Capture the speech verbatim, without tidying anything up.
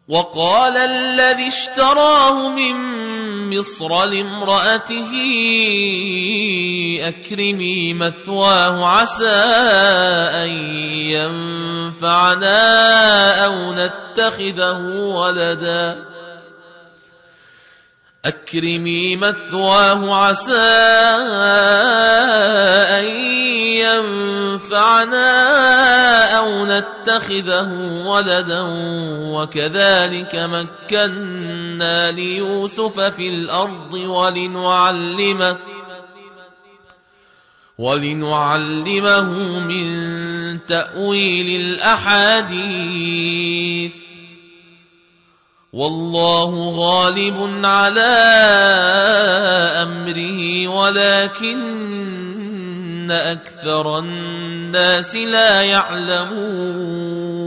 وقال الذي اشتراه من مصر لامرأته أكرمي مثواه عسى أن ينفعنا أو نتخذه ولدا أكرمي مثواه عسى أن ينفعنا أو نتخذه ولدا وكذلك مكنا ليوسف في الأرض ولنعلمه ولنعلمه من تأويل الأحاديث والله غالب على أمره ولكن أكثر الناس لا يعلمون